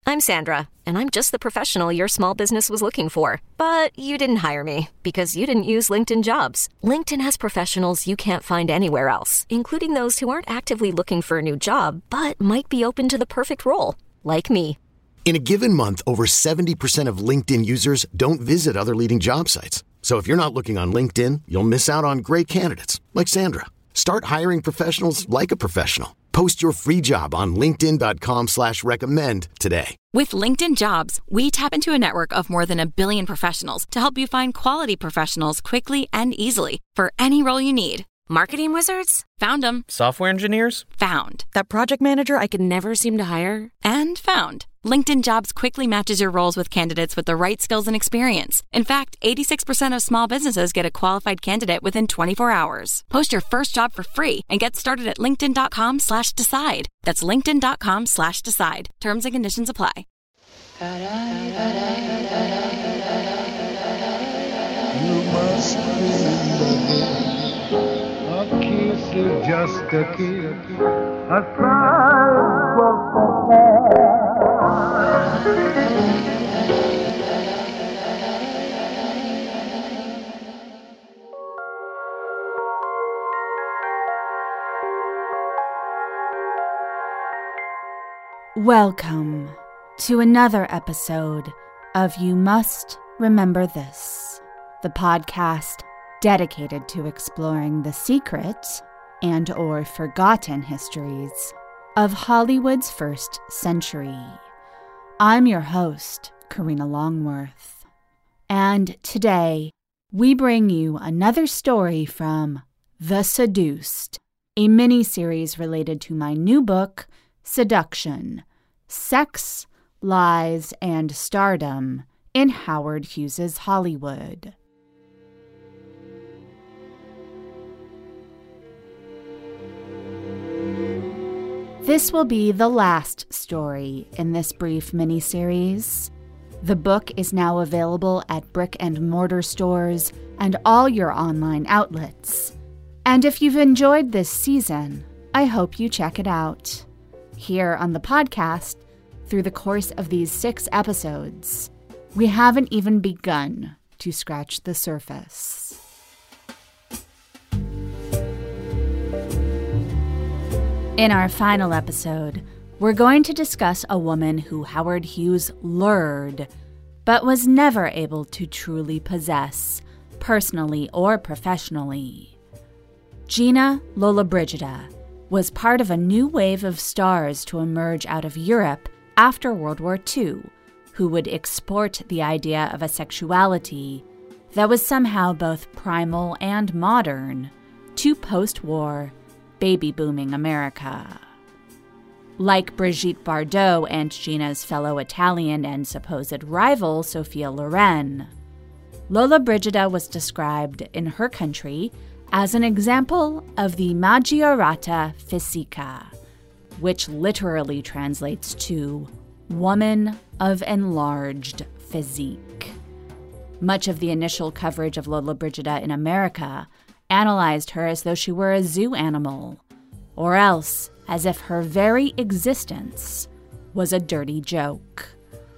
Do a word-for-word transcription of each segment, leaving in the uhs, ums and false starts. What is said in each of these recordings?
I'm Sandra, and I'm just the professional your small business was looking for. But you didn't hire me because you didn't use LinkedIn Jobs. LinkedIn has professionals you can't find anywhere else, including those who aren't actively looking for a new job, but might be open to the perfect role, like me. In a given month, over seventy percent of LinkedIn users don't visit other leading job sites. So if you're not looking on LinkedIn, you'll miss out on great candidates like Sandra. Start hiring professionals like a professional. Post your free job on linkedin.com slash recommend today. With LinkedIn Jobs, we tap into a network of more than a billion professionals to help you find quality professionals quickly and easily for any role you need. Marketing wizards? Found them. Software engineers? Found. That project manager I could never seem to hire? And found. LinkedIn Jobs quickly matches your roles with candidates with the right skills and experience. In fact, eighty-six percent of small businesses get a qualified candidate within twenty-four hours. Post your first job for free and get started at linkedin.com slash decide. That's linkedin.com slash decide. Terms and conditions apply. You must remember, a kiss is just a kiss, a sigh for Welcome to another episode of You Must Remember This, the podcast dedicated to exploring the secret and or forgotten histories of Hollywood's first century. I'm your host, Karina Longworth, and today we bring you another story from The Seduced, a mini-series related to my new book, Seduction, Sex, Lies, and Stardom in Howard Hughes's Hollywood. This will be the last story in this brief miniseries. The book is now available at brick and mortar stores and all your online outlets. And if you've enjoyed this season, I hope you check it out. Here on the podcast, through the course of these six episodes, we haven't even begun to scratch the surface. In our final episode, we're going to discuss a woman who Howard Hughes lured, but was never able to truly possess, personally or professionally. Gina Lollobrigida was part of a new wave of stars to emerge out of Europe after World War Two, who would export the idea of a sexuality that was somehow both primal and modern to post-war, baby-booming America. Like Brigitte Bardot and Gina's fellow Italian and supposed rival Sophia Loren, Lollobrigida was described in her country as an example of the maggiorata fisica, which literally translates to woman of enlarged physique. Much of the initial coverage of Lollobrigida in America analyzed her as though she were a zoo animal, or else as if her very existence was a dirty joke.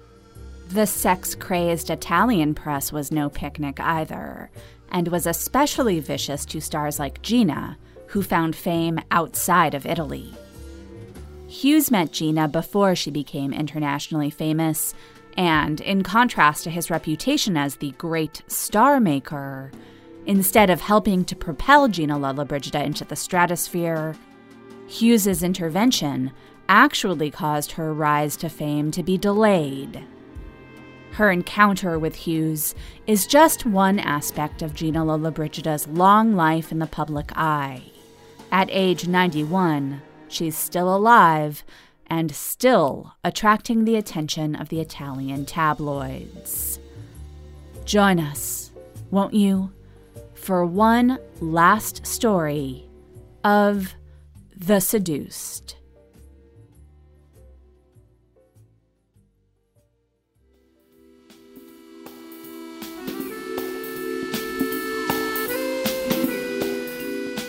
The sex-crazed Italian press was no picnic either, and was especially vicious to stars like Gina, who found fame outside of Italy. Hughes met Gina before she became internationally famous, and in contrast to his reputation as the great star maker, instead of helping to propel Gina Lollobrigida into the stratosphere, Hughes's intervention actually caused her rise to fame to be delayed. Her encounter with Hughes is just one aspect of Gina Lollobrigida's long life in the public eye. At age ninety-one, she's still alive and still attracting the attention of the Italian tabloids. Join us, won't you, for one last story of The Seduced.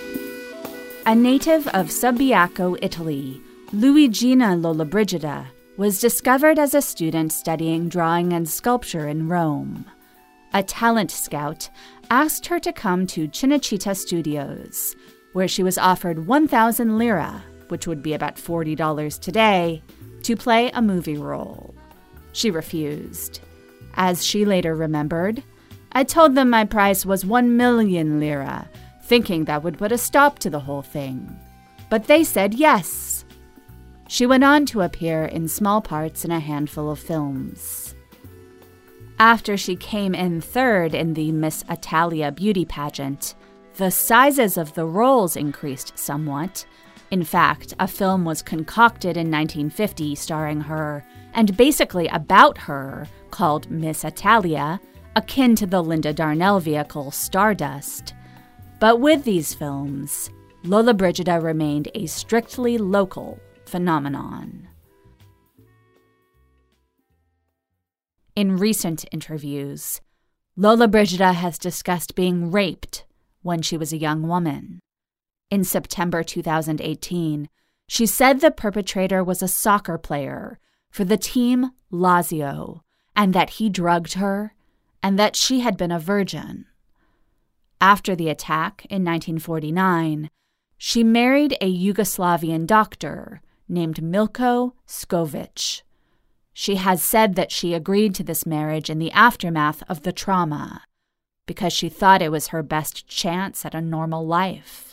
A native of Subiaco, Italy, Luigina Lollobrigida was discovered as a student studying drawing and sculpture in Rome. A talent scout asked her to come to Cinecittà Studios, where she was offered one thousand lira, which would be about forty dollars today, to play a movie role. She refused. As she later remembered, "I told them my price was one million lira, thinking that would put a stop to the whole thing. But they said yes." She went on to appear in small parts in a handful of films. After she came in third in the Miss Italia beauty pageant, the sizes of the roles increased somewhat. In fact, a film was concocted in nineteen fifty starring her, and basically about her, called Miss Italia, akin to the Linda Darnell vehicle Stardust. But with these films, Lollobrigida remained a strictly local phenomenon. In recent interviews, Lollobrigida has discussed being raped when she was a young woman. In September two thousand eighteen, she said the perpetrator was a soccer player for the team Lazio, and that he drugged her, and that she had been a virgin. After the attack in nineteen forty-nine, she married a Yugoslavian doctor named Milko Skovic. She has said that she agreed to this marriage in the aftermath of the trauma, because she thought it was her best chance at a normal life.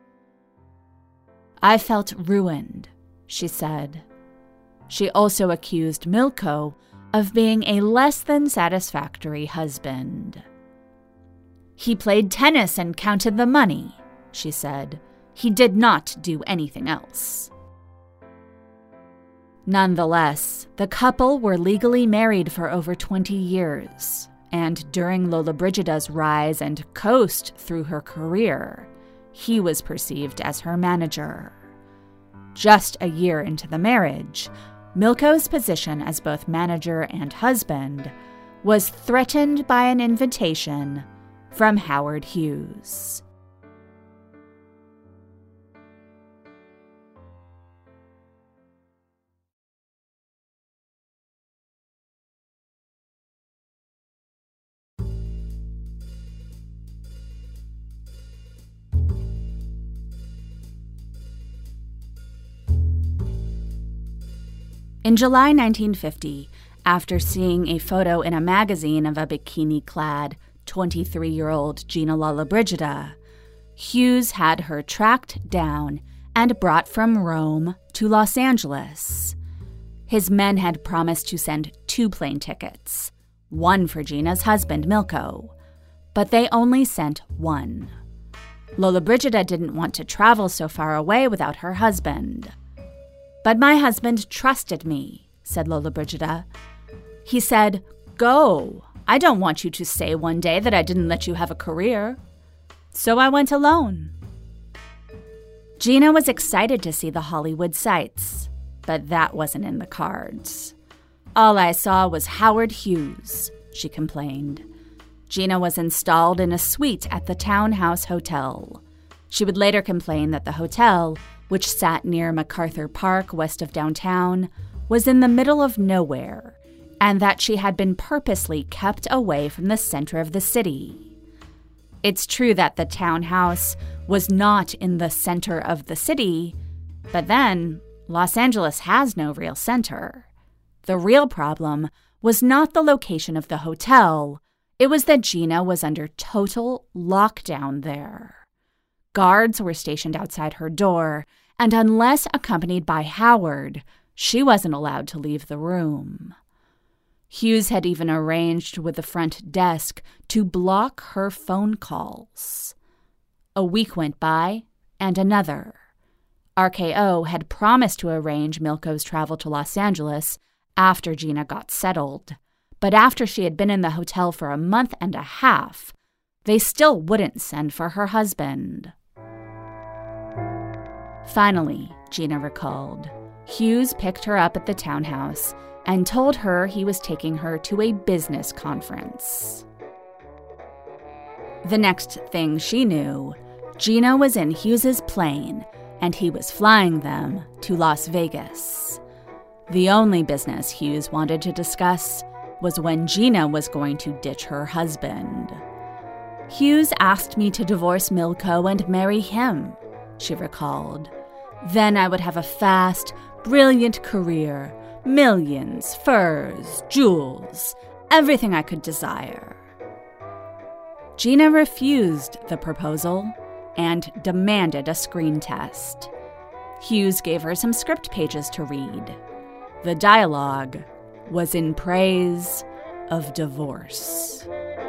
"I felt ruined," she said. She also accused Milko of being a less than satisfactory husband. "He played tennis and counted the money," she said. "He did not do anything else." Nonetheless, the couple were legally married for over twenty years, and during Lollobrigida's rise and coast through her career, he was perceived as her manager. Just a year into the marriage, Milko's position as both manager and husband was threatened by an invitation from Howard Hughes. In July nineteen fifty, after seeing a photo in a magazine of a bikini-clad twenty-three-year-old Gina Lollobrigida, Hughes had her tracked down and brought from Rome to Los Angeles. His men had promised to send two plane tickets, one for Gina's husband, Milko, but they only sent one. Lollobrigida didn't want to travel so far away without her husband. "But my husband trusted me," said Lollobrigida. "He said, 'Go. I don't want you to say one day that I didn't let you have a career.' So I went alone." Gina was excited to see the Hollywood sights, but that wasn't in the cards. "All I saw was Howard Hughes," she complained. Gina was installed in a suite at the Townhouse Hotel. She would later complain that the hotel, which sat near MacArthur Park west of downtown, was in the middle of nowhere, and that she had been purposely kept away from the center of the city. It's true that the townhouse was not in the center of the city, but then Los Angeles has no real center. The real problem was not the location of the hotel, it was that Gina was under total lockdown there. Guards were stationed outside her door, and unless accompanied by Howard, she wasn't allowed to leave the room. Hughes had even arranged with the front desk to block her phone calls. A week went by, and another. R K O had promised to arrange Milko's travel to Los Angeles after Gina got settled, but after she had been in the hotel for a month and a half, they still wouldn't send for her husband. Finally, Gina recalled, Hughes picked her up at the townhouse and told her he was taking her to a business conference. The next thing she knew, Gina was in Hughes's plane, and he was flying them to Las Vegas. The only business Hughes wanted to discuss was when Gina was going to ditch her husband. Hughes asked me to divorce Milko and marry him, she recalled. Then I would have a fast, brilliant career, millions, furs, jewels, everything I could desire. Gina refused the proposal and demanded a screen test. Hughes gave her some script pages to read. The dialogue was in praise of divorce.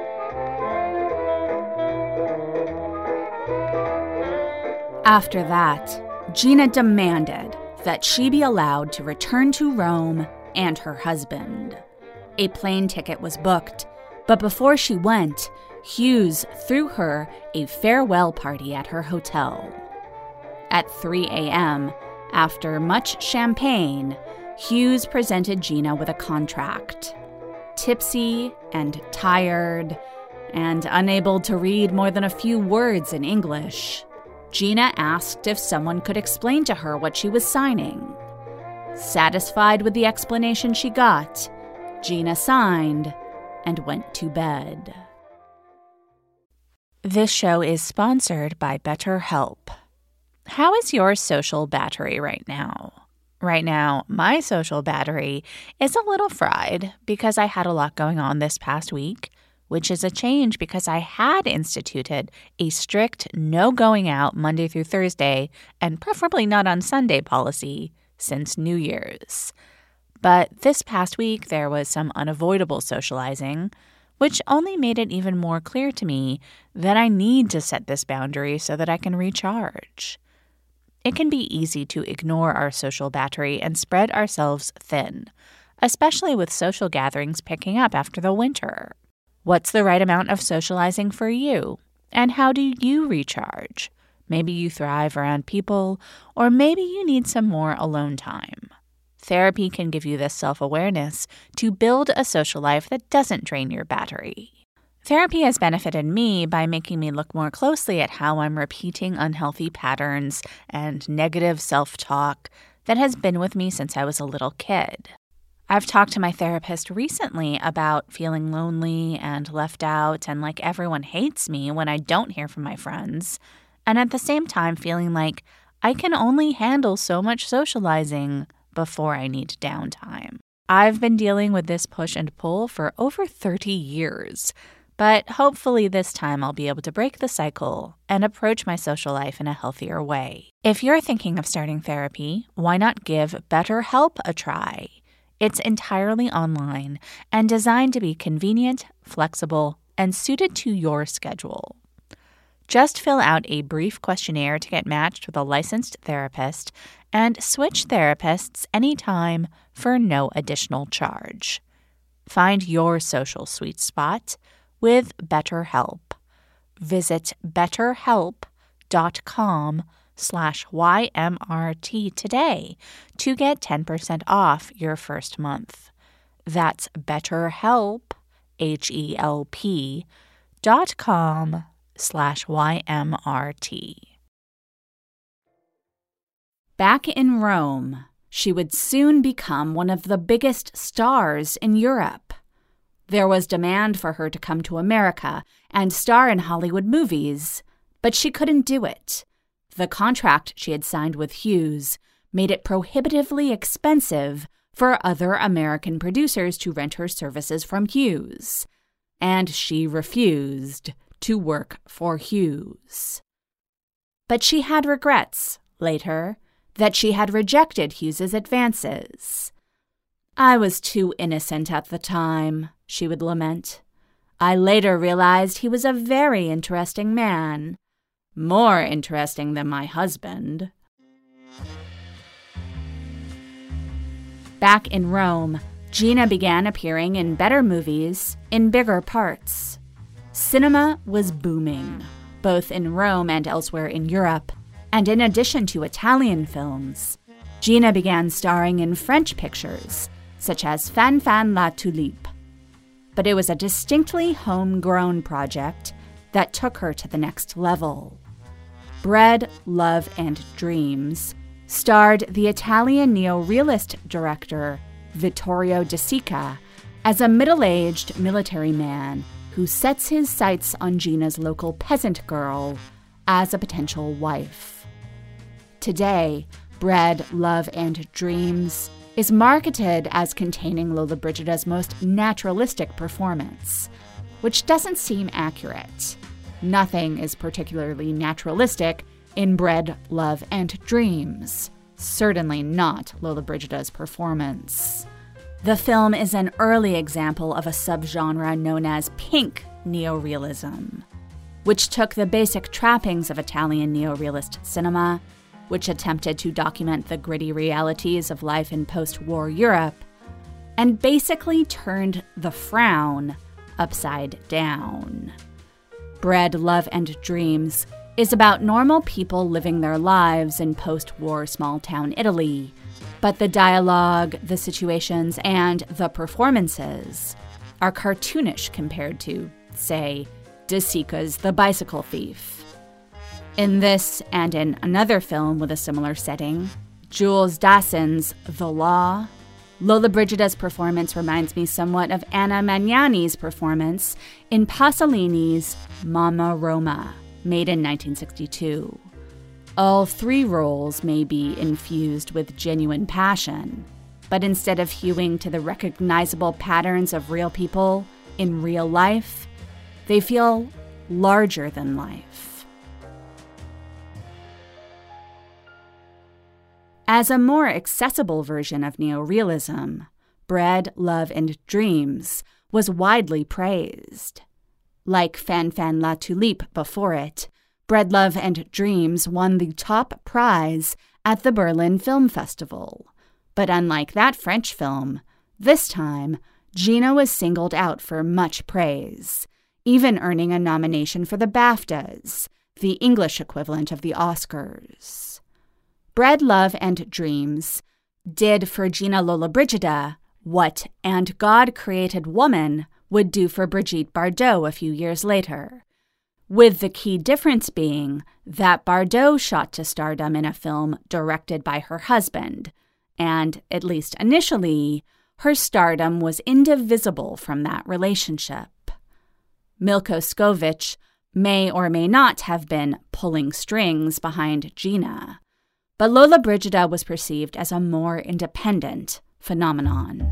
After that, Gina demanded that she be allowed to return to Rome and her husband. A plane ticket was booked, but before she went, Hughes threw her a farewell party at her hotel. At three a.m., after much champagne, Hughes presented Gina with a contract. Tipsy and tired, and unable to read more than a few words in English, Gina asked if someone could explain to her what she was signing. Satisfied with the explanation she got, Gina signed and went to bed. This show is sponsored by BetterHelp. How is your social battery right now? Right now, my social battery is a little fried because I had a lot going on this past week, which is a change because I had instituted a strict no going out Monday through Thursday and preferably not on Sunday policy since New Year's. But this past week, there was some unavoidable socializing, which only made it even more clear to me that I need to set this boundary so that I can recharge. It can be easy to ignore our social battery and spread ourselves thin, especially with social gatherings picking up after the winter. What's the right amount of socializing for you? And how do you recharge? Maybe you thrive around people, or maybe you need some more alone time. Therapy can give you this self-awareness to build a social life that doesn't drain your battery. Therapy has benefited me by making me look more closely at how I'm repeating unhealthy patterns and negative self-talk that has been with me since I was a little kid. I've talked to my therapist recently about feeling lonely and left out and like everyone hates me when I don't hear from my friends, and at the same time feeling like I can only handle so much socializing before I need downtime. I've been dealing with this push and pull for over thirty years, but hopefully this time I'll be able to break the cycle and approach my social life in a healthier way. If you're thinking of starting therapy, why not give BetterHelp a try? It's entirely online and designed to be convenient, flexible, and suited to your schedule. Just fill out a brief questionnaire to get matched with a licensed therapist and switch therapists anytime for no additional charge. Find your social sweet spot with BetterHelp. Visit betterhelp.com slash YMRT today to get ten percent off your first month. That's BetterHelp, H-E-L-P, dot com slash YMRT. Back in Rome, she would soon become one of the biggest stars in Europe. There was demand for her to come to America and star in Hollywood movies, but she couldn't do it. The contract she had signed with Hughes made it prohibitively expensive for other American producers to rent her services from Hughes, and she refused to work for Hughes. But she had regrets, later, that she had rejected Hughes's advances. "I was too innocent at the time," she would lament. "I later realized he was a very interesting man. More interesting than my husband." Back in Rome, Gina began appearing in better movies in bigger parts. Cinema was booming, both in Rome and elsewhere in Europe, and in addition to Italian films, Gina began starring in French pictures, such as Fan Fan La Tulipe. But it was a distinctly homegrown project that took her to the next level. Bread, Love, and Dreams starred the Italian neo-realist director Vittorio De Sica as a middle-aged military man who sets his sights on Gina's local peasant girl as a potential wife. Today, Bread, Love, and Dreams is marketed as containing Lollobrigida's most naturalistic performance, which doesn't seem accurate. Nothing is particularly naturalistic in Bread, Love, and Dreams. Certainly not Lollobrigida's performance. The film is an early example of a subgenre known as pink neorealism, which took the basic trappings of Italian neorealist cinema, which attempted to document the gritty realities of life in post-war Europe, and basically turned the frown upside down. Bread, Love, and Dreams is about normal people living their lives in post-war small-town Italy, but the dialogue, the situations, and the performances are cartoonish compared to, say, De Sica's The Bicycle Thief. In this and in another film with a similar setting, Jules Dassin's The Law, Lollobrigida's performance reminds me somewhat of Anna Magnani's performance in Pasolini's Mamma Roma, made in nineteen sixty-two. All three roles may be infused with genuine passion, but instead of hewing to the recognizable patterns of real people in real life, they feel larger than life. As a more accessible version of neorealism, Bread, Love, and Dreams was widely praised. Like Fan Fan La Tulipe before it, Bread, Love, and Dreams won the top prize at the Berlin Film Festival. But unlike that French film, this time, Gina was singled out for much praise, even earning a nomination for the BAFTAs, the English equivalent of the Oscars. Bread, Love, and Dreams did for Gina Lollobrigida what And God Created Woman would do for Brigitte Bardot a few years later, with the key difference being that Bardot shot to stardom in a film directed by her husband, and, at least initially, her stardom was indivisible from that relationship. Milko Skovic may or may not have been pulling strings behind Gina, but Lollobrigida was perceived as a more independent phenomenon.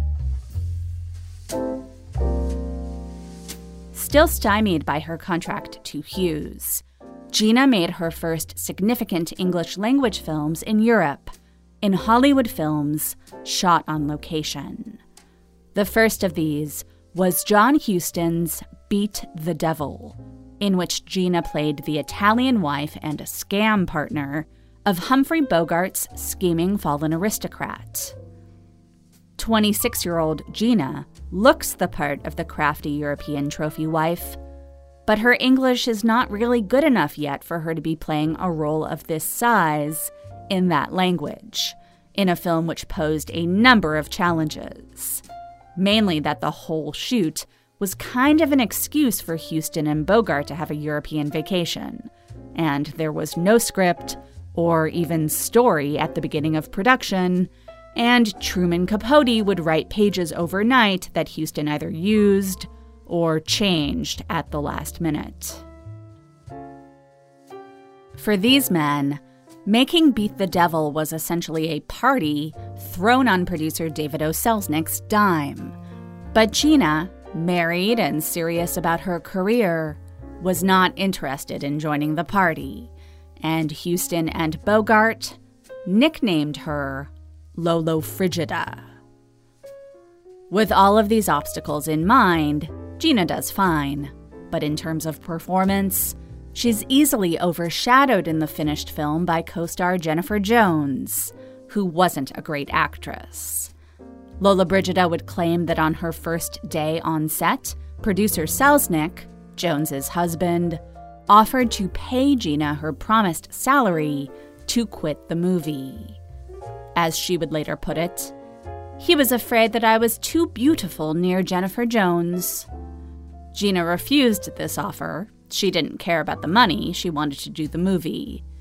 Still stymied by her contract to Hughes, Gina made her first significant English-language films in Europe, in Hollywood films shot on location. The first of these was John Huston's Beat the Devil, in which Gina played the Italian wife and a scam partner of Humphrey Bogart's scheming fallen aristocrat. twenty-six-year-old Gina looks the part of the crafty European trophy wife, but her English is not really good enough yet for her to be playing a role of this size in that language, in a film which posed a number of challenges. Mainly that the whole shoot was kind of an excuse for Huston and Bogart to have a European vacation, and there was no script or even story at the beginning of production, and Truman Capote would write pages overnight that Huston either used or changed at the last minute. For these men, making Beat the Devil was essentially a party thrown on producer David O. Selznick's dime. But Gina, married and serious about her career, was not interested in joining the party, and Huston and Bogart nicknamed her Lollobrigida. With all of these obstacles in mind, Gina does fine, but in terms of performance, she's easily overshadowed in the finished film by co-star Jennifer Jones, who wasn't a great actress. Lollobrigida would claim that on her first day on set, producer Selznick, Jones's husband, offered to pay Gina her promised salary to quit the movie. As she would later put it, "He was afraid that I was too beautiful near Jennifer Jones." Gina refused this offer. She didn't care about the money, she wanted to do the movie.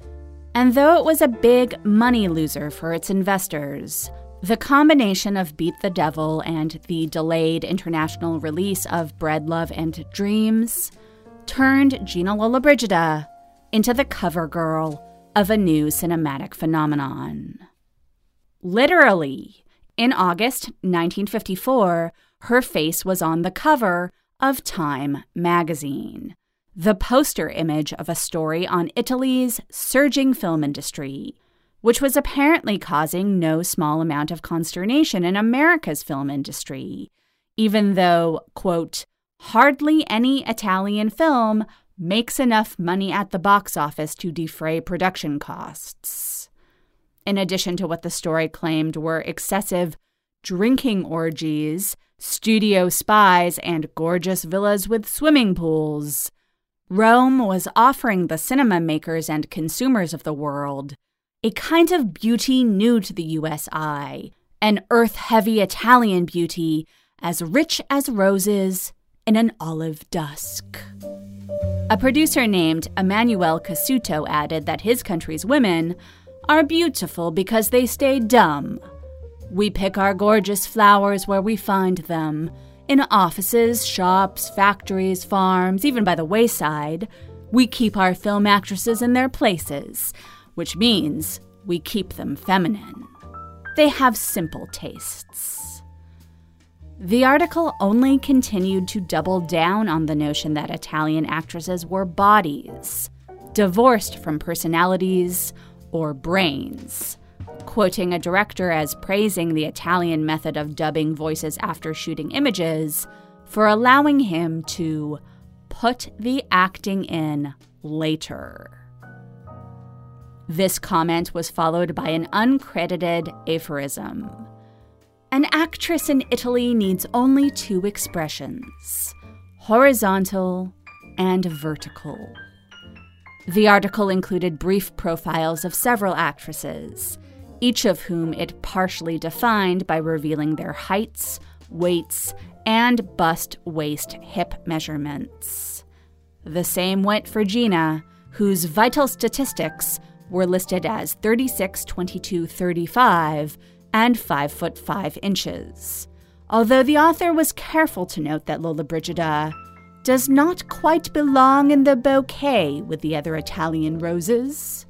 And though it was a big money loser for its investors, the combination of Beat the Devil and the delayed international release of Bread, Love, and Dreams turned Gina Lollobrigida into the cover girl of a new cinematic phenomenon. Literally, in August nineteen fifty-four, her face was on the cover of Time magazine, the poster image of a story on Italy's surging film industry, which was apparently causing no small amount of consternation in America's film industry, even though, quote, hardly any Italian film makes enough money at the box office to defray production costs. In addition to what the story claimed were excessive drinking orgies, studio spies, and gorgeous villas with swimming pools, Rome was offering the cinema makers and consumers of the world a kind of beauty new to the U S eye, an earth-heavy Italian beauty as rich as roses in an olive dusk. A producer named Emanuele Cassuto added that his country's women are beautiful because they stay dumb. We pick our gorgeous flowers where we find them, in offices, shops, factories, farms, even by the wayside. We keep our film actresses in their places, which means we keep them feminine. They have simple tastes. The article only continued to double down on the notion that Italian actresses were bodies, divorced from personalities or brains, quoting a director as praising the Italian method of dubbing voices after shooting images for allowing him to put the acting in later. This comment was followed by an uncredited aphorism. An actress in Italy needs only two expressions, horizontal and vertical. The article included brief profiles of several actresses, each of whom it partially defined by revealing their heights, weights, and bust, waist, hip measurements. The same went for Gina, whose vital statistics were listed as thirty-six, twenty-two, thirty-five, and five foot five inches, although the author was careful to note that Lollobrigida does not quite belong in the bouquet with the other Italian roses.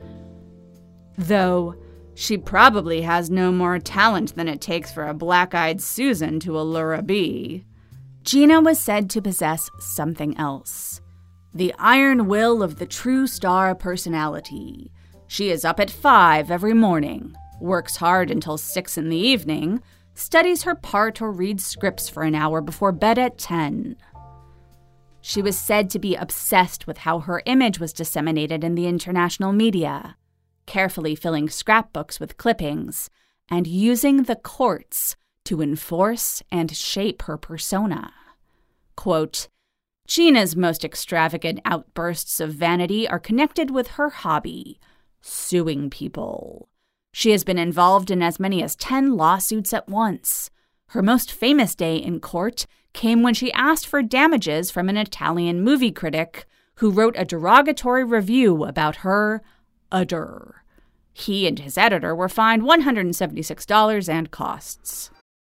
Though she probably has no more talent than it takes for a black-eyed Susan to allure a bee. Gina was said to possess something else, the iron will of the true star personality. She is up at five every morning, works hard until six in the evening, studies her part or reads scripts for an hour before bed at ten. She was said to be obsessed with how her image was disseminated in the international media, carefully filling scrapbooks with clippings and using the courts to enforce and shape her persona. Quote, Gina's most extravagant outbursts of vanity are connected with her hobby, suing people. She has been involved in as many as ten lawsuits at once. Her most famous day in court came when she asked for damages from an Italian movie critic who wrote a derogatory review about her udder. He and his editor were fined one hundred seventy-six dollars and costs.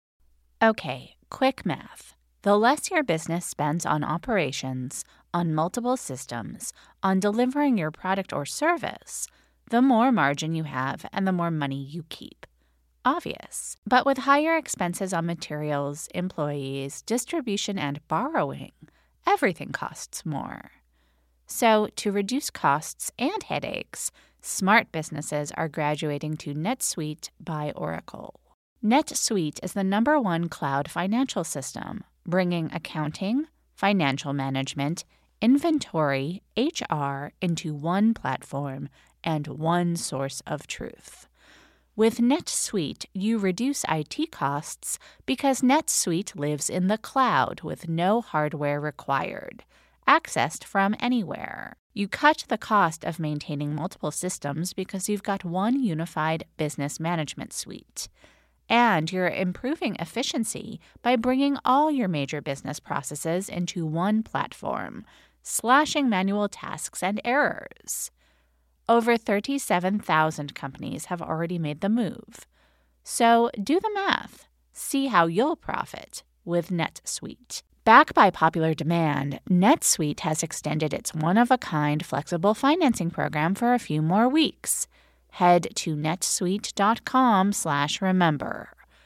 Okay, quick math. The less your business spends on operations, on multiple systems, on delivering your product or service, the more margin you have and the more money you keep. Obvious. But with higher expenses on materials, employees, distribution, and borrowing, everything costs more. So, to reduce costs and headaches, smart businesses are graduating to NetSuite by Oracle. NetSuite is the number one cloud financial system, bringing accounting, financial management, inventory, H R into one platform and one source of truth. With NetSuite, you reduce I T costs because NetSuite lives in the cloud with no hardware required, accessed from anywhere. You cut the cost of maintaining multiple systems because you've got one unified business management suite. And you're improving efficiency by bringing all your major business processes into one platform, slashing manual tasks and errors. over thirty-seven thousand companies have already made the move. So do the math. See how you'll profit with NetSuite. Backed by popular demand, NetSuite has extended its one-of-a-kind flexible financing program for a few more weeks. Head to netsuite.com slash remember.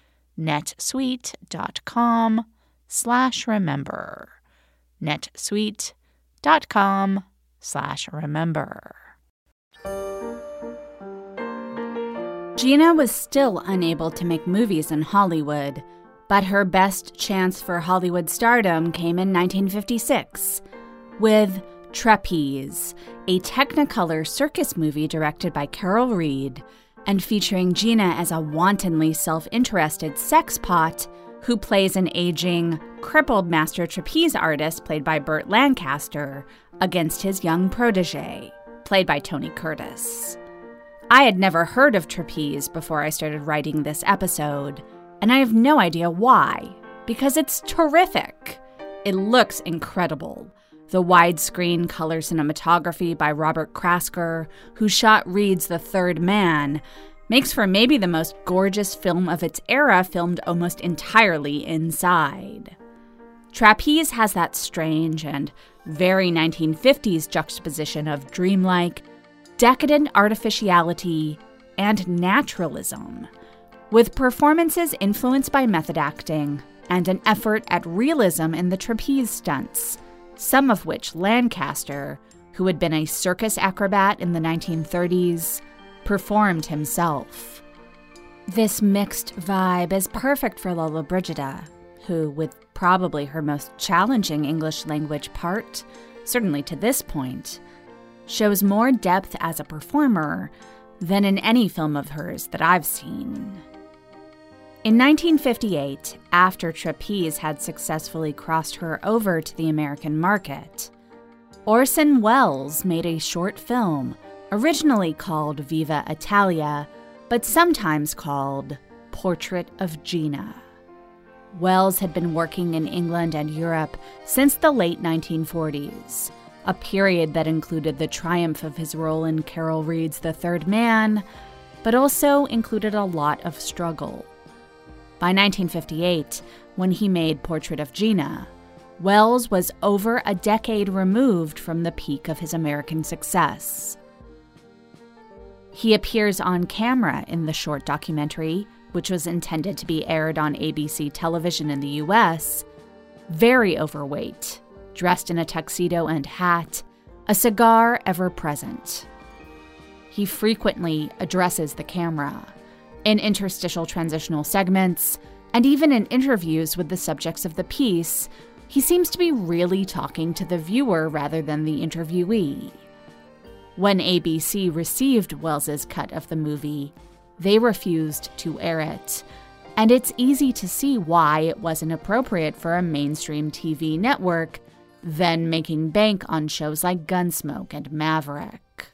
netsuite.com slash remember. netsuite.com slash remember. Gina was still unable to make movies in Hollywood, but her best chance for Hollywood stardom came in nineteen fifty-six with Trapeze, a Technicolor circus movie directed by Carol Reed and featuring Gina as a wantonly self-interested sex pot who plays an aging, crippled master trapeze artist played by Burt Lancaster against his young protege, played by Tony Curtis. I had never heard of trapeze before I started writing this episode, and I have no idea why, because it's terrific. It looks incredible. The widescreen color cinematography by Robert Krasker, who shot Reed's The Third Man, makes for maybe the most gorgeous film of its era filmed almost entirely inside. Trapeze has that strange and very nineteen fifties juxtaposition of dreamlike, decadent artificiality and naturalism, with performances influenced by method acting and an effort at realism in the trapeze stunts, some of which Lancaster, who had been a circus acrobat in the nineteen thirties, performed himself. This mixed vibe is perfect for Lollobrigida, who, with probably her most challenging English language part, certainly to this point, shows more depth as a performer than in any film of hers that I've seen. In nineteen fifty-eight, after Trapeze had successfully crossed her over to the American market, Orson Welles made a short film, originally called Viva Italia, but sometimes called Portrait of Gina. Welles had been working in England and Europe since the late nineteen forties, a period that included the triumph of his role in Carol Reed's The Third Man, but also included a lot of struggle. By nineteen fifty-eight, when he made Portrait of Gina, Welles was over a decade removed from the peak of his American success. He appears on camera in the short documentary, which was intended to be aired on A B C television in the U S, very overweight, dressed in a tuxedo and hat, a cigar ever present. He frequently addresses the camera, in interstitial transitional segments, and even in interviews with the subjects of the piece. He seems to be really talking to the viewer rather than the interviewee. When A B C received Welles's cut of the movie, they refused to air it, and it's easy to see why it wasn't appropriate for a mainstream T V network, then making bank on shows like Gunsmoke and Maverick.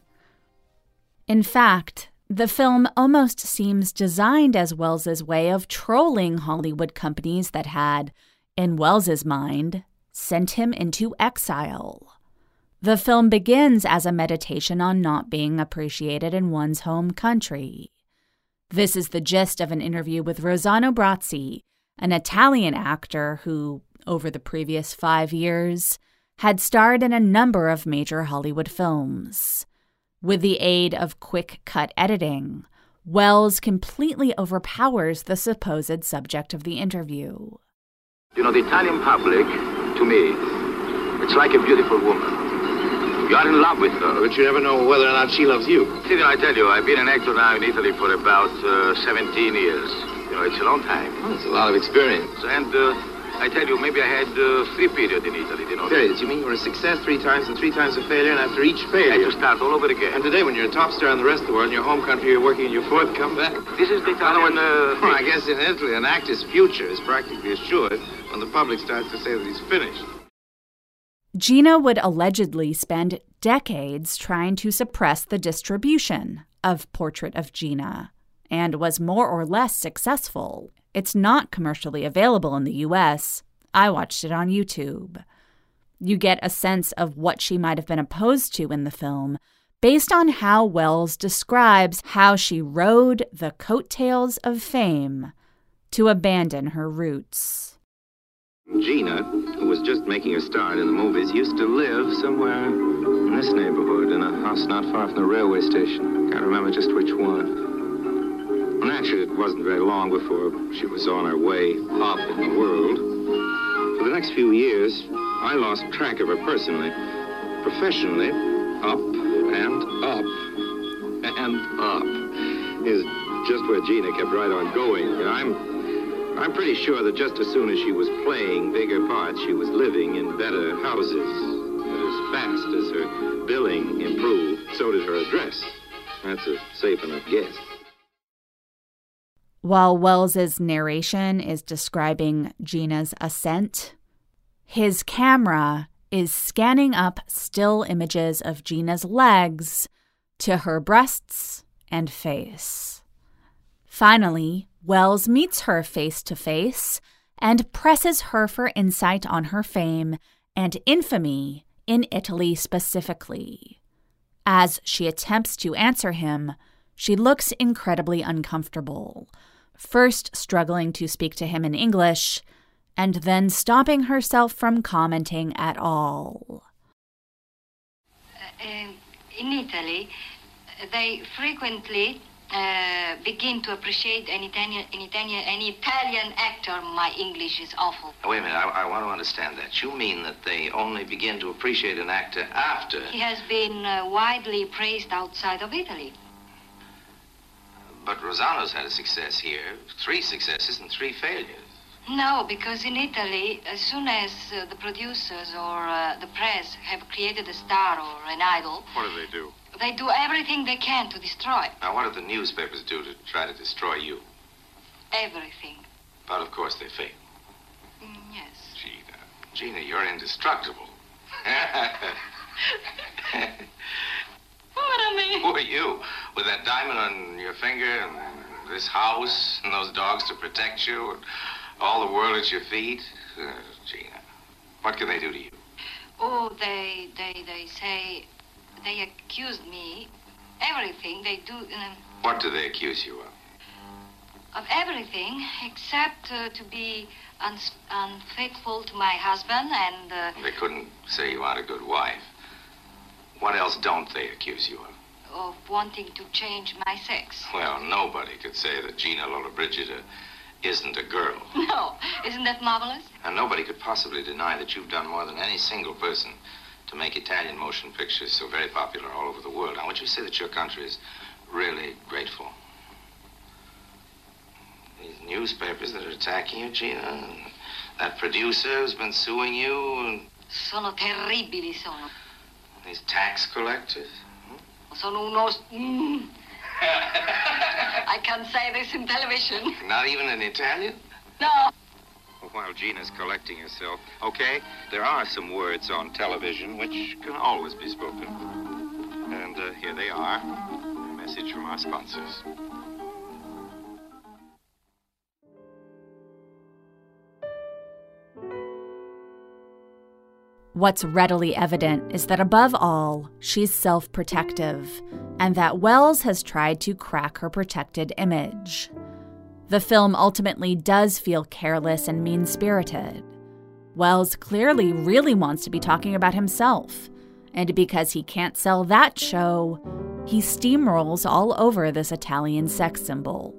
In fact, the film almost seems designed as Welles's way of trolling Hollywood companies that had, in Welles's mind, sent him into exile. The film begins as a meditation on not being appreciated in one's home country. This is the gist of an interview with Rossano Brazzi, an Italian actor who, over the previous five years, had starred in a number of major Hollywood films. With the aid of quick-cut editing, Welles completely overpowers the supposed subject of the interview. You know, the Italian public, to me, it's like a beautiful woman. You are in love with her, but you never know whether or not she loves you. See, I tell you, I've been an actor now in Italy for about uh, seventeen years. You know, it's a long time. Oh, it's a lot of experience. And uh, I tell you, maybe I had uh, three periods in Italy, you know. Periods? You mean you were a success three times and three times a failure, and after each failure... I had to start all over again. And today, when you're a top star in the rest of the world, in your home country, you're working in your fourth comeback. This is the Italian... Uh, well, I guess in Italy, an actor's future is practically assured when the public starts to say that he's finished. Gina would allegedly spend decades trying to suppress the distribution of Portrait of Gina, and was more or less successful. It's not commercially available in the U S. I watched it on YouTube. You get a sense of what she might have been opposed to in the film, based on how Wells describes how she rode the coattails of fame to abandon her roots. Gina, who was just making a start in the movies, used to live somewhere in this neighborhood, in a house not far from the railway station. Can't remember just which one. And actually, it wasn't very long before she was on her way up in the world. For the next few years, I lost track of her personally. Professionally, up and up and up is just where Gina kept right on going. I'm... I'm pretty sure that just as soon as she was playing bigger parts, she was living in better houses. As fast as her billing improved, so did her address. That's a safe enough guess. While Wells's narration is describing Gina's ascent, his camera is scanning up still images of Gina's legs to her breasts and face. Finally, Wells meets her face-to-face and presses her for insight on her fame and infamy in Italy specifically. As she attempts to answer him, she looks incredibly uncomfortable, first struggling to speak to him in English, and then stopping herself from commenting at all. Uh, in Italy, they frequently Uh, begin to appreciate an Italian, an Italian, an Italian actor. My English is awful. Wait a minute, I, I want to understand that. You mean that they only begin to appreciate an actor after... He has been uh, widely praised outside of Italy. But Rosano's had a success here. Three successes and three failures. No, because in Italy, as soon as uh, the producers or uh, the press have created a star or an idol... What do they do? They do everything they can to destroy. Now, what do the newspapers do to try to destroy you? Everything. But, of course, they fail. Mm, yes. Gina, Gina, you're indestructible. What I mean? Who are you? With that diamond on your finger and this house and those dogs to protect you and all the world at your feet? Uh, Gina, what can they do to you? Oh, they, they, they say... They accused me, everything they do... Um, what do they accuse you of? Of everything, except uh, to be uns- unfaithful to my husband and... Uh, they couldn't say you aren't a good wife. What else don't they accuse you of? Of wanting to change my sex. Well, nobody could say that Gina Lollobrigida isn't a girl. No, isn't that marvelous? And nobody could possibly deny that you've done more than any single person to make Italian motion pictures so very popular all over the world. Now, would you say that your country is really grateful? These newspapers that are attacking you, Gina, and that producer who's been suing you, and... Sono terribili, sono. These tax collectors? Hmm? Sono unos... Mm. I can't say this in television. Not even in Italian? No. While Gina's collecting herself, okay, there are some words on television which can always be spoken. And uh, here they are, a message from our sponsors. What's readily evident is that above all, she's self-protective, and that Wells has tried to crack her protected image. The film ultimately does feel careless and mean-spirited. Wells clearly really wants to be talking about himself, and because he can't sell that show, he steamrolls all over this Italian sex symbol.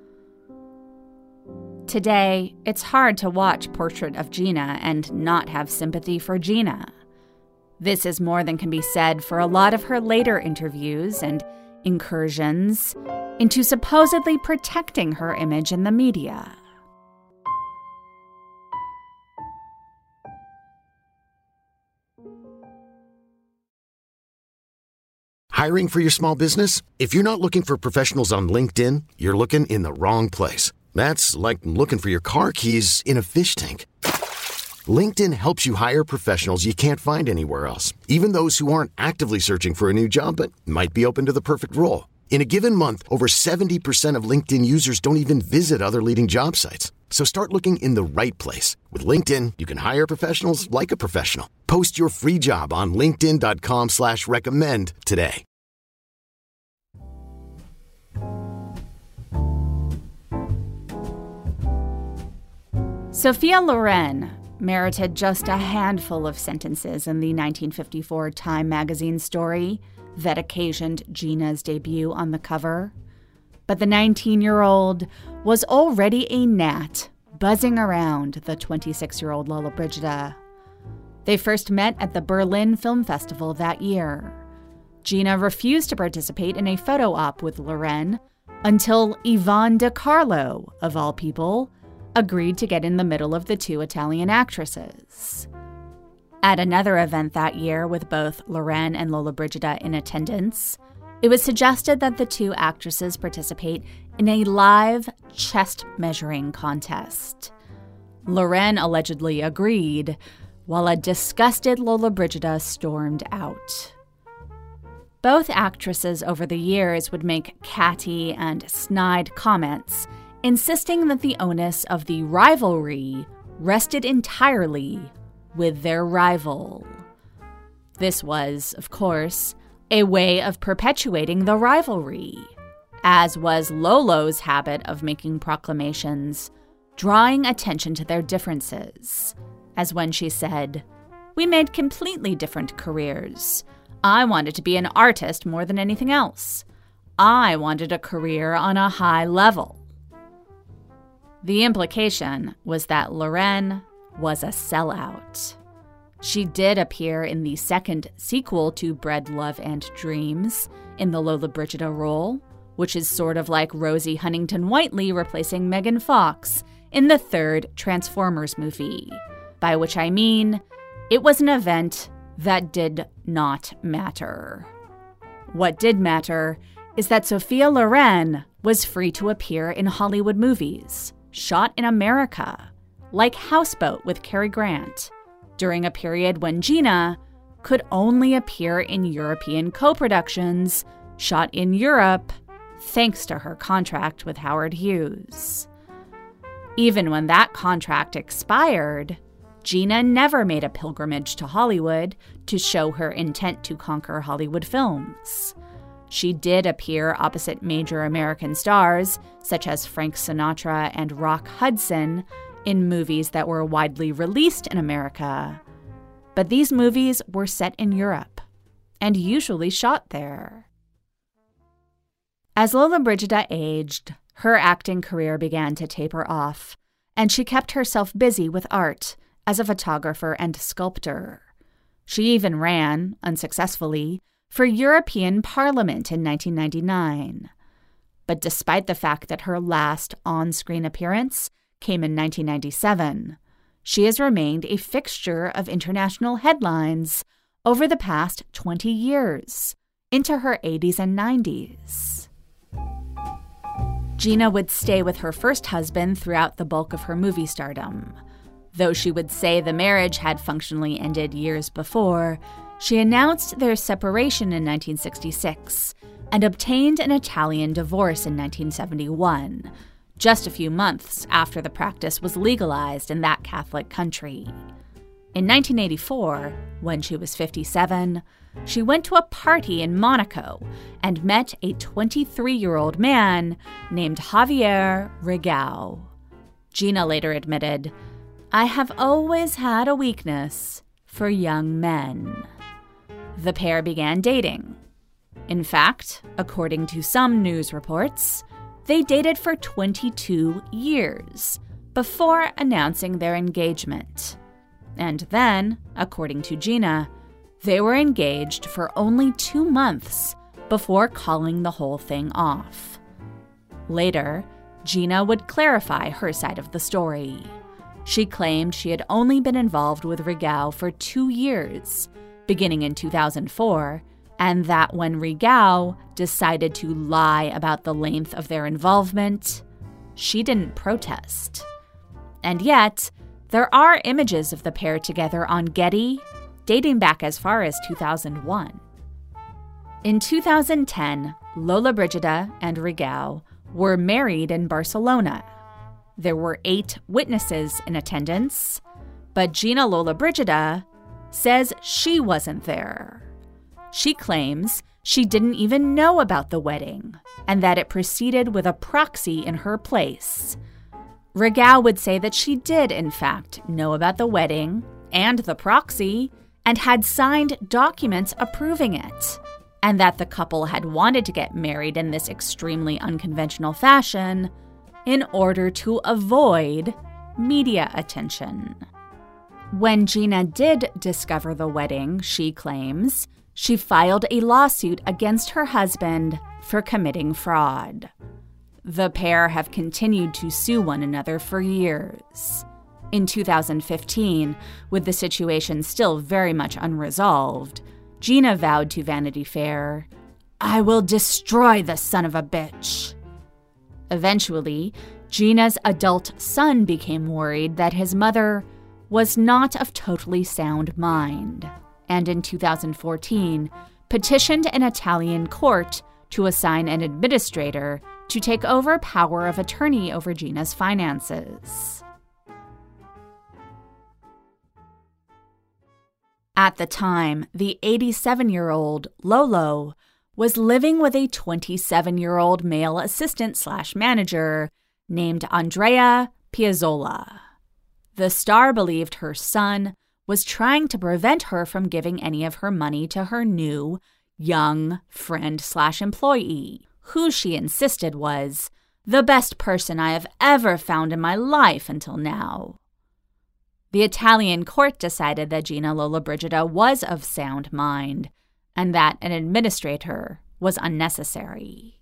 Today, it's hard to watch Portrait of Gina and not have sympathy for Gina. This is more than can be said for a lot of her later interviews and incursions into supposedly protecting her image in the media. Hiring for your small business? If you're not looking for professionals on LinkedIn, you're looking in the wrong place. That's like looking for your car keys in a fish tank. LinkedIn helps you hire professionals you can't find anywhere else, even those who aren't actively searching for a new job but might be open to the perfect role. In a given month, over seventy percent of LinkedIn users don't even visit other leading job sites. So start looking in the right place. With LinkedIn, you can hire professionals like a professional. Post your free job on linkedin dot com slash recommend today. Sophia Loren merited just a handful of sentences in the nineteen fifty-four Time magazine story that occasioned Gina's debut on the cover. But the nineteen-year-old was already a gnat buzzing around the twenty-six-year-old Lollobrigida. They first met at the Berlin Film Festival that year. Gina refused to participate in a photo op with Loren until Yvonne De Carlo, of all people, agreed to get in the middle of the two Italian actresses. At another event that year with both Loren and Lollobrigida in attendance, it was suggested that the two actresses participate in a live chest measuring contest. Loren allegedly agreed, while a disgusted Lollobrigida stormed out. Both actresses over the years would make catty and snide comments, insisting that the onus of the rivalry rested entirely with their rival. This was, of course, a way of perpetuating the rivalry, as was Lolo's habit of making proclamations, drawing attention to their differences, as when she said, "We made completely different careers. I wanted to be an artist more than anything else. I wanted a career on a high level." The implication was that Loren was a sellout. She did appear in the second sequel to Bread, Love, and Dreams in the Lollobrigida role, which is sort of like Rosie Huntington-Whiteley replacing Megan Fox in the third Transformers movie, by which I mean it was an event that did not matter. What did matter is that Sophia Loren was free to appear in Hollywood movies, shot in America, like Houseboat with Cary Grant, during a period when Gina could only appear in European co-productions shot in Europe thanks to her contract with Howard Hughes. Even when that contract expired, Gina never made a pilgrimage to Hollywood to show her intent to conquer Hollywood films. She did appear opposite major American stars, such as Frank Sinatra and Rock Hudson, in movies that were widely released in America. But these movies were set in Europe, and usually shot there. As Lollobrigida aged, her acting career began to taper off, and she kept herself busy with art as a photographer and sculptor. She even ran, unsuccessfully, for European Parliament in nineteen ninety-nine. But despite the fact that her last on-screen appearance came in nineteen ninety-seven, she has remained a fixture of international headlines over the past twenty years, into her eighties and nineties. Gina would stay with her first husband throughout the bulk of her movie stardom. Though she would say the marriage had functionally ended years before, she announced their separation in nineteen sixty-six and obtained an Italian divorce in nineteen seventy-one, just a few months after the practice was legalized in that Catholic country. In nineteen eighty-four, when she was fifty-seven, she went to a party in Monaco and met a twenty-three-year-old man named Javier Rigau. Gina later admitted, "I have always had a weakness for young men." The pair began dating. In fact, according to some news reports, they dated for twenty-two years before announcing their engagement. And then, according to Gina, they were engaged for only two months before calling the whole thing off. Later, Gina would clarify her side of the story. She claimed she had only been involved with Rigau for two years, beginning in two thousand four, and that when Rigau decided to lie about the length of their involvement, she didn't protest. And yet, there are images of the pair together on Getty, dating back as far as two thousand one. In two thousand ten, Lollobrigida and Rigau were married in Barcelona. There were eight witnesses in attendance, but Gina Lollobrigida says she wasn't there. She claims she didn't even know about the wedding and that it proceeded with a proxy in her place. Regeau would say that she did, in fact, know about the wedding and the proxy and had signed documents approving it, and that the couple had wanted to get married in this extremely unconventional fashion in order to avoid media attention. When Gina did discover the wedding, she claims, she filed a lawsuit against her husband for committing fraud. The pair have continued to sue one another for years. In two thousand fifteen, with the situation still very much unresolved, Gina vowed to Vanity Fair, "I will destroy the son of a bitch." Eventually, Gina's adult son became worried that his mother was not of totally sound mind, and in two thousand fourteen petitioned an Italian court to assign an administrator to take over power of attorney over Gina's finances. At the time, the eighty-seven-year-old Lolo was living with a twenty-seven-year-old male assistant slash manager named Andrea Piazzolla. The star believed her son was trying to prevent her from giving any of her money to her new, young friend slash employee, who she insisted was the best person I have ever found in my life until now. The Italian court decided that Gina Lollobrigida was of sound mind and that an administrator was unnecessary.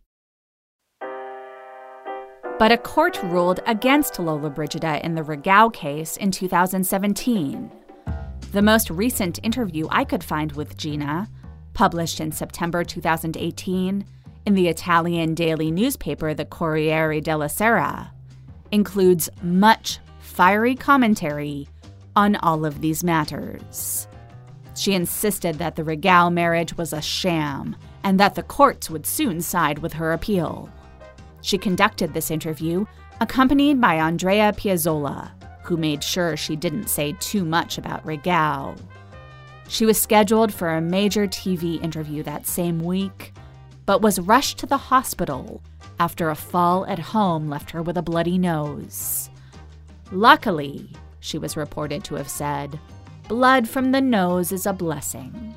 But a court ruled against Lollobrigida in the Regeau case in two thousand seventeen. The most recent interview I could find with Gina, published in September two thousand eighteen in the Italian daily newspaper the Corriere della Sera, includes much fiery commentary on all of these matters. She insisted that the Regeau marriage was a sham and that the courts would soon side with her appeal. She conducted this interview accompanied by Andrea Piazzolla, who made sure she didn't say too much about Regeau. She was scheduled for a major T V interview that same week, but was rushed to the hospital after a fall at home left her with a bloody nose. Luckily, she was reported to have said, "Blood from the nose is a blessing."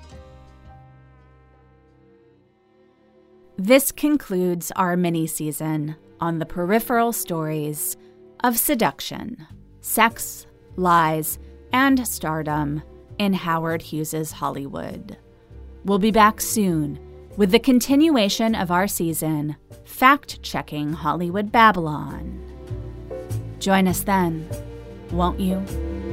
This concludes our mini-season on the peripheral stories of seduction, sex, lies, and stardom in Howard Hughes's Hollywood. We'll be back soon with the continuation of our season, Fact-Checking Hollywood Babylon. Join us then, won't you?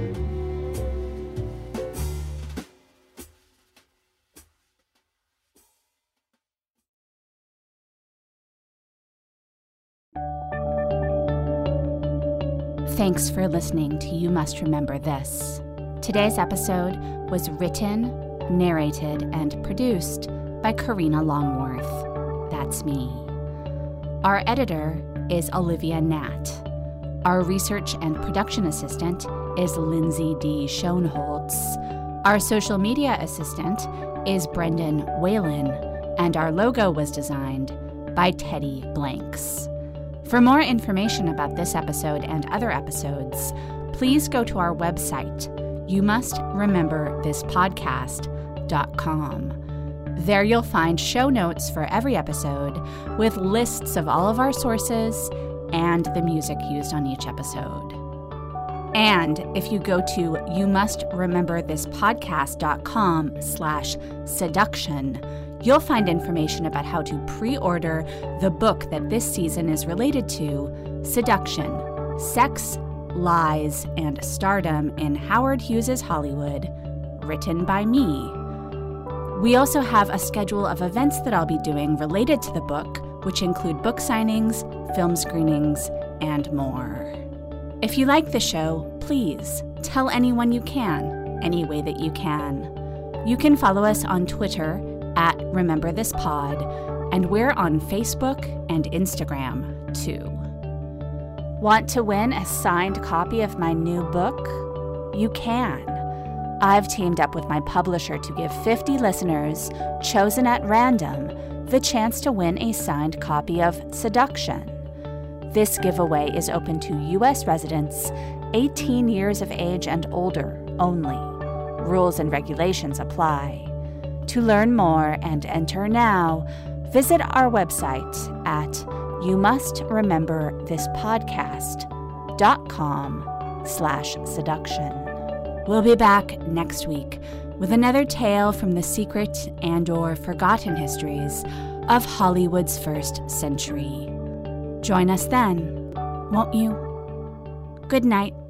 Thanks for listening to You Must Remember This. Today's episode was written, narrated, and produced by Karina Longworth. That's me. Our editor is Olivia Natt. Our research and production assistant is Lindsay D. Schoenholtz. Our social media assistant is Brendan Whalen, and our logo was designed by Teddy Blanks. For more information about this episode and other episodes, please go to our website, you must remember this podcast dot com. There you'll find show notes for every episode with lists of all of our sources and the music used on each episode. And if you go to you must remember this podcast dot com slash seduction, you'll find information about how to pre-order the book that this season is related to, Seduction, Sex, Lies, and Stardom in Howard Hughes's Hollywood, written by me. We also have a schedule of events that I'll be doing related to the book, which include book signings, film screenings, and more. If you like the show, please tell anyone you can, any way that you can. You can follow us on Twitter at Remember This Pod, and we're on Facebook and Instagram, too. Want to win a signed copy of my new book? You can. I've teamed up with my publisher to give fifty listeners, chosen at random, the chance to win a signed copy of Seduction. This giveaway is open to U S residents eighteen years of age and older only. Rules and regulations apply. To learn more and enter now, visit our website at youmustrememberthispodcast.com slash seduction. We'll be back next week with another tale from the secret and or forgotten histories of Hollywood's first century. Join us then, won't you? Good night.